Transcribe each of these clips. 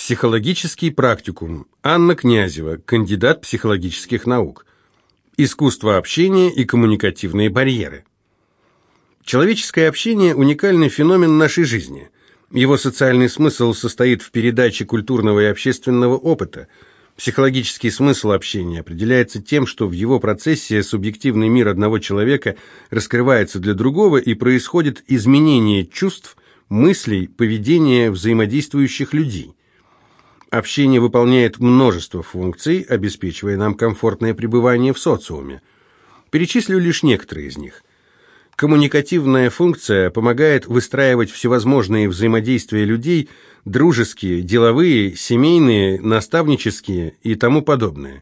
Психологический практикум. Анна Князева, кандидат психологических наук. Искусство общения и коммуникативные барьеры. Человеческое общение – уникальный феномен нашей жизни. Его социальный смысл состоит в передаче культурного и общественного опыта. Психологический смысл общения определяется тем, что в его процессе субъективный мир одного человека раскрывается для другого и происходит изменение чувств, мыслей, поведения взаимодействующих людей. Общение выполняет множество функций, обеспечивая нам комфортное пребывание в социуме. Перечислю лишь некоторые из них. Коммуникативная функция помогает выстраивать всевозможные взаимодействия людей, дружеские, деловые, семейные, наставнические и тому подобное.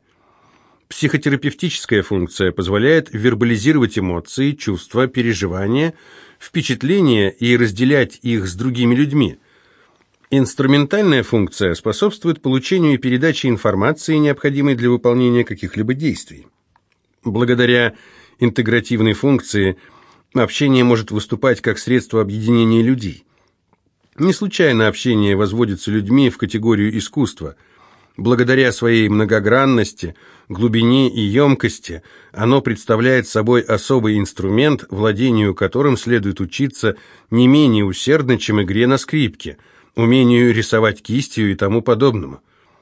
Психотерапевтическая функция позволяет вербализировать эмоции, чувства, переживания, впечатления и разделять их с другими людьми. Инструментальная функция способствует получению и передаче информации, необходимой для выполнения каких-либо действий. Благодаря интегративной функции общение может выступать как средство объединения людей. Не случайно общение возводится людьми в категорию искусства. Благодаря своей многогранности, глубине и емкости оно представляет собой особый инструмент, владению которым следует учиться не менее усердно, чем игре на скрипке, умению рисовать кистью и тому подобному.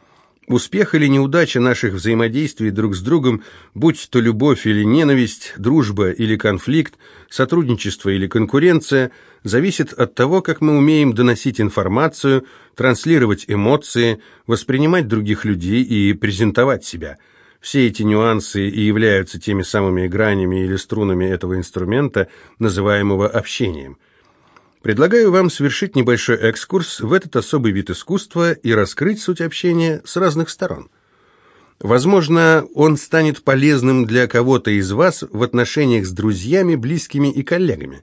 Успех или неудача наших взаимодействий друг с другом, будь то любовь или ненависть, дружба или конфликт, сотрудничество или конкуренция, зависит от того, как мы умеем доносить информацию, транслировать эмоции, воспринимать других людей и презентовать себя. Все эти нюансы и являются теми самыми гранями или струнами этого инструмента, называемого общением. Предлагаю вам совершить небольшой экскурс в этот особый вид искусства и раскрыть суть общения с разных сторон. Возможно, он станет полезным для кого-то из вас в отношениях с друзьями, близкими и коллегами.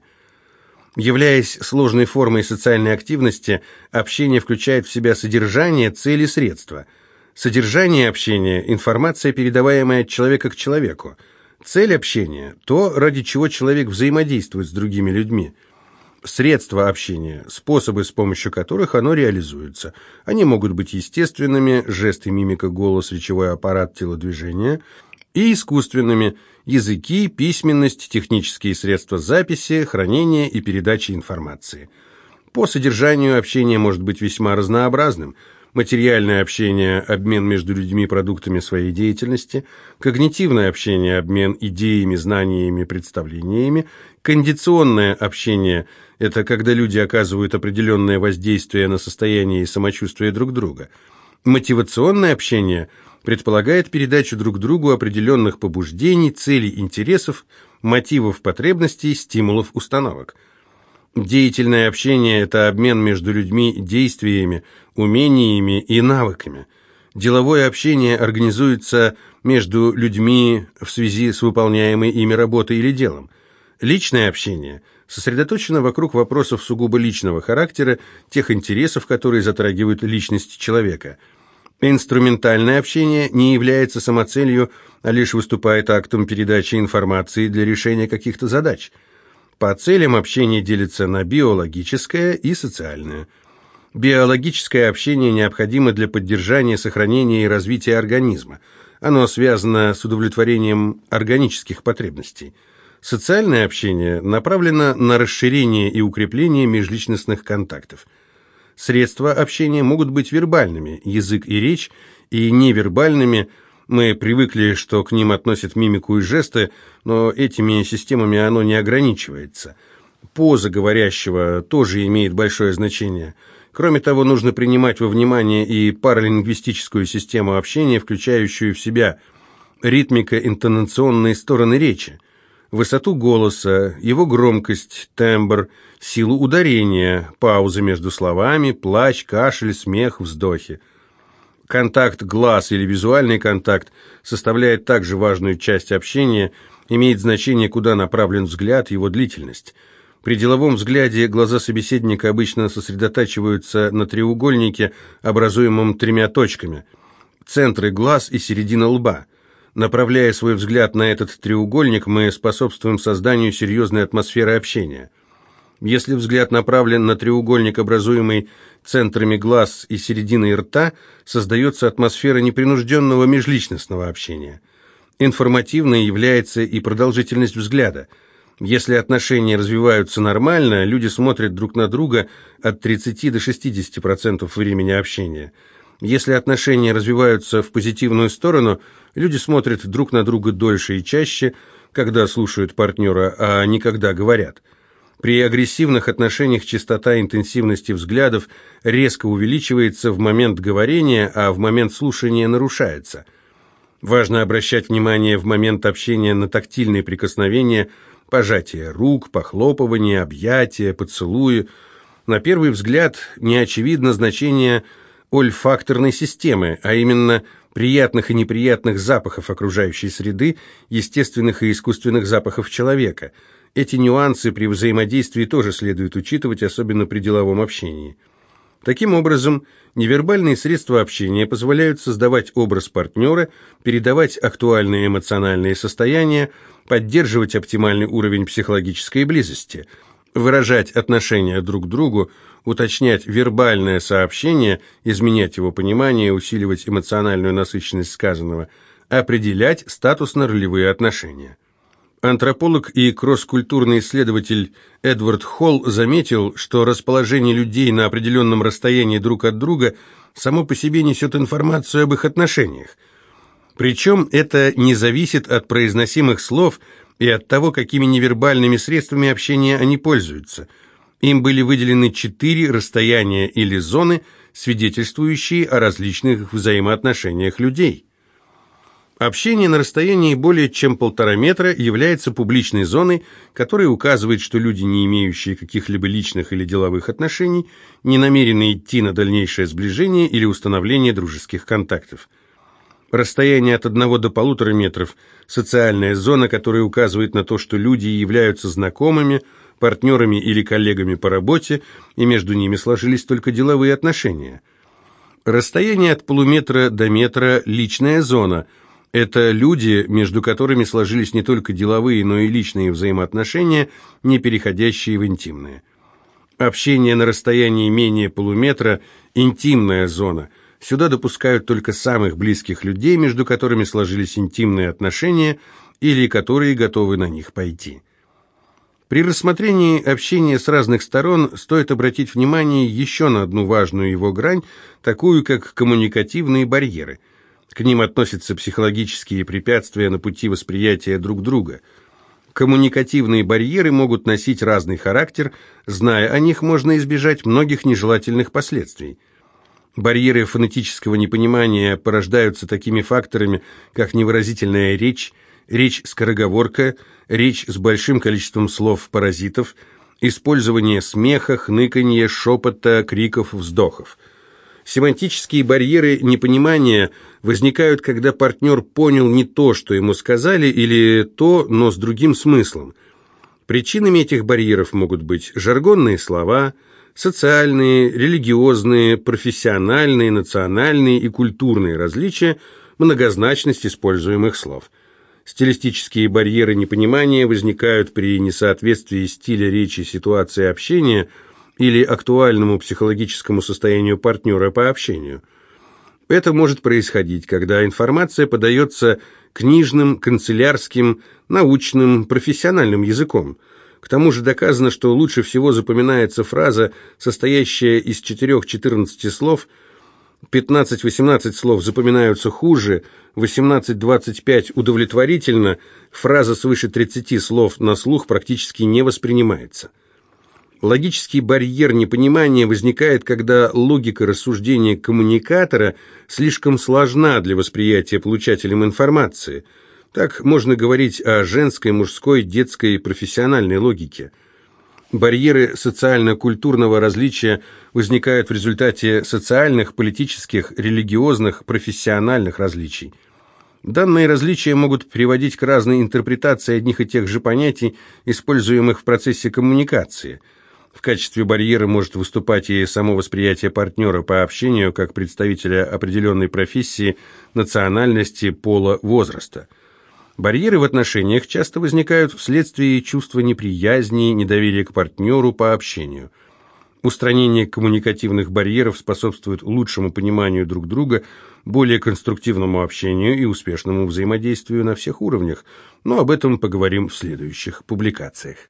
Являясь сложной формой социальной активности, общение включает в себя содержание, цели, средства. Содержание общения – информация, передаваемая от человека к человеку. Цель общения – то, ради чего человек взаимодействует с другими людьми. Средства общения, способы, с помощью которых оно реализуется. Они могут быть естественными, жесты, мимика, голос, речевой аппарат, телодвижения, и искусственными, языки, письменность, технические средства записи, хранения и передачи информации. По содержанию общение может быть весьма разнообразным. Материальное общение – обмен между людьми продуктами своей деятельности, когнитивное общение – обмен идеями, знаниями, представлениями, кондиционное общение – это когда люди оказывают определенное воздействие на состояние и самочувствие друг друга. Мотивационное общение предполагает передачу друг другу определенных побуждений, целей, интересов, мотивов, потребностей, стимулов, установок. Деятельное общение – это обмен между людьми действиями, умениями и навыками. Деловое общение организуется между людьми в связи с выполняемой ими работой или делом. Личное общение сосредоточено вокруг вопросов сугубо личного характера, тех интересов, которые затрагивают личность человека. Инструментальное общение не является самоцелью, а лишь выступает актом передачи информации для решения каких-то задач. По целям общение делится на биологическое и социальное. Биологическое общение необходимо для поддержания, сохранения и развития организма. Оно связано с удовлетворением органических потребностей. Социальное общение направлено на расширение и укрепление межличностных контактов. Средства общения могут быть вербальными, язык и речь, и невербальными. Мы привыкли, что к ним относят мимику и жесты, но этими системами оно не ограничивается. Поза говорящего тоже имеет большое значение. Кроме того, нужно принимать во внимание и паралингвистическую систему общения, включающую в себя ритмико-интонационные стороны речи, высоту голоса, его громкость, тембр, силу ударения, паузы между словами, плач, кашель, смех, вздохи. Контакт глаз или визуальный контакт составляет также важную часть общения, имеет значение, куда направлен взгляд, его длительность. При деловом взгляде глаза собеседника обычно сосредотачиваются на треугольнике, образуемом тремя точками – центры глаз и середина лба. Направляя свой взгляд на этот треугольник, мы способствуем созданию серьезной атмосферы общения. Если взгляд направлен на треугольник, образуемый центрами глаз и серединой рта, создается атмосфера непринужденного межличностного общения. Информативной является и продолжительность взгляда. Если отношения развиваются нормально, люди смотрят друг на друга от 30 до 60% времени общения. Если отношения развиваются в позитивную сторону, люди смотрят друг на друга дольше и чаще, когда слушают партнера, а не когда говорят. При агрессивных отношениях частота интенсивности взглядов резко увеличивается в момент говорения, а в момент слушания нарушается. Важно обращать внимание в момент общения на тактильные прикосновения, пожатие рук, похлопывание, объятия, поцелуи. На первый взгляд не очевидно значение ольфакторной системы, а именно приятных и неприятных запахов окружающей среды, естественных и искусственных запахов человека. Эти нюансы при взаимодействии тоже следует учитывать, особенно при деловом общении. Таким образом, невербальные средства общения позволяют создавать образ партнера, передавать актуальные эмоциональные состояния, поддерживать оптимальный уровень психологической близости, выражать отношения друг к другу, уточнять вербальное сообщение, изменять его понимание, усиливать эмоциональную насыщенность сказанного, определять статусно-ролевые отношения. Антрополог и кросс-культурный исследователь Эдвард Холл заметил, что расположение людей на определенном расстоянии друг от друга само по себе несет информацию об их отношениях. Причем это не зависит от произносимых слов и от того, какими невербальными средствами общения они пользуются. Им были выделены 4 расстояния или зоны, свидетельствующие о различных взаимоотношениях людей. Общение на расстоянии более чем 1,5 метра является публичной зоной, которая указывает, что люди, не имеющие каких-либо личных или деловых отношений, не намерены идти на дальнейшее сближение или установление дружеских контактов. Расстояние от 1 до 1,5 метров – социальная зона, которая указывает на то, что люди являются знакомыми, партнерами или коллегами по работе, и между ними сложились только деловые отношения. Расстояние от полуметра до метра – личная зона – это люди, между которыми сложились не только деловые, но и личные взаимоотношения, не переходящие в интимные. Общение на расстоянии менее полуметра – интимная зона. Сюда допускают только самых близких людей, между которыми сложились интимные отношения или которые готовы на них пойти. При рассмотрении общения с разных сторон стоит обратить внимание еще на одну важную его грань, такую как коммуникативные барьеры. К ним относятся психологические препятствия на пути восприятия друг друга. Коммуникативные барьеры могут носить разный характер, зная о них, можно избежать многих нежелательных последствий. Барьеры фонетического непонимания порождаются такими факторами, как невыразительная речь, речь-скороговорка, речь с большим количеством слов-паразитов, использование смеха, хныканья, шепота, криков, вздохов. Семантические барьеры непонимания возникают, когда партнер понял не то, что ему сказали, или то, но с другим смыслом. Причинами этих барьеров могут быть жаргонные слова, социальные, религиозные, профессиональные, национальные и культурные различия, многозначность используемых слов. Стилистические барьеры непонимания возникают при несоответствии стиля речи ситуации общения или актуальному психологическому состоянию партнера по общению. Это может происходить, когда информация подается книжным, канцелярским, научным, профессиональным языком. К тому же доказано, что лучше всего запоминается фраза, состоящая из 4-14 слов, 15-18 слов запоминаются хуже, 18-25 удовлетворительно, фраза свыше 30 слов на слух практически не воспринимается. Логический барьер непонимания возникает, когда логика рассуждения коммуникатора слишком сложна для восприятия получателем информации. Так можно говорить о женской, мужской, детской и профессиональной логике. Барьеры социально-культурного различия возникают в результате социальных, политических, религиозных, профессиональных различий. Данные различия могут приводить к разной интерпретации одних и тех же понятий, используемых в процессе коммуникации. В качестве барьера может выступать и само восприятие партнера по общению как представителя определенной профессии, национальности, пола, возраста. Барьеры в отношениях часто возникают вследствие чувства неприязни, недоверия к партнеру по общению. Устранение коммуникативных барьеров способствует лучшему пониманию друг друга, более конструктивному общению и успешному взаимодействию на всех уровнях, но об этом поговорим в следующих публикациях.